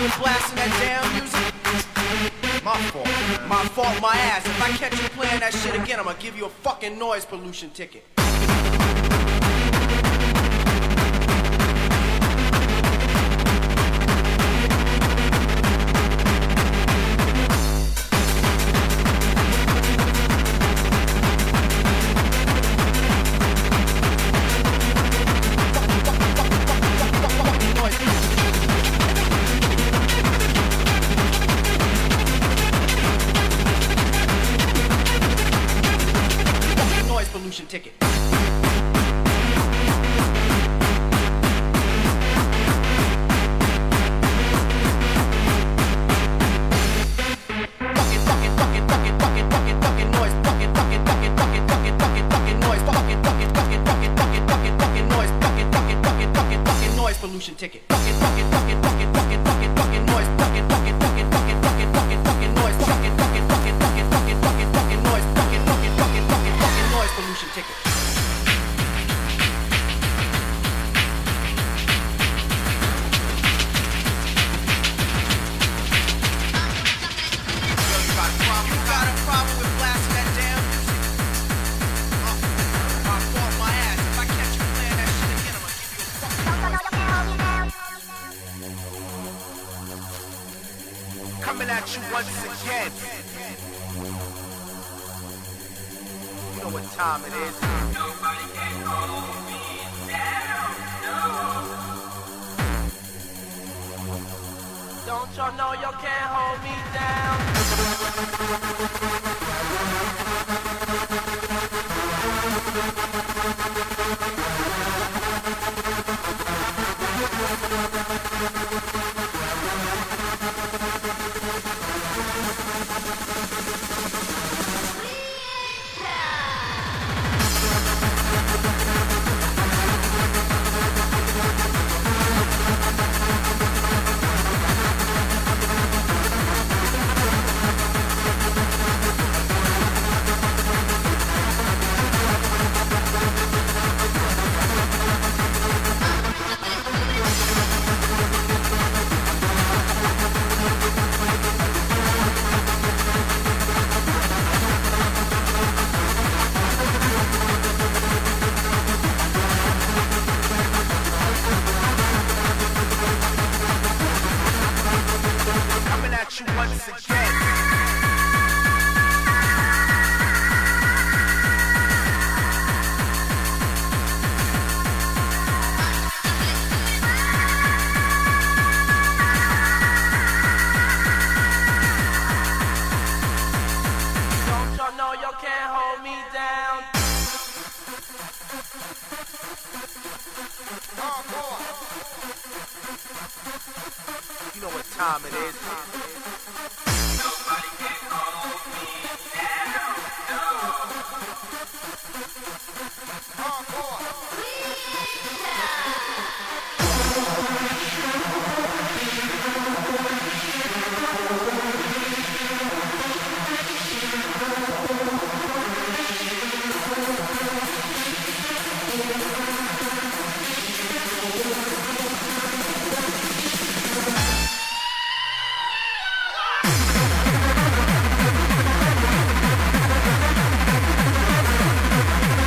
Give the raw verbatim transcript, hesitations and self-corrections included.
with blasting that damn music? My fault, man. My fault, my ass. If I catch you playing that shit again, I'm gonna give you a fucking noise pollution ticket. Pollution ticket. Pollution ticket. Fucking fucking fucking fucking fucking fucking fucking noise. Fucking fucking fucking fucking fucking fucking fucking noise. Fucking fucking fucking fucking fucking fucking fucking noise. Fucking fucking fucking fucking fucking noise. Pollution ticket. You got a problem with blasting that damn music? My fault, my ass. If I catch you playing that shit again, I'm gonna give you a fucking. Coming at you once again. You know what time it is. Nobody can hold me down, no. Don't y'all know y'all can't hold me down? Once again. Don't y'all know y'all can't hold me down? You know what time it is.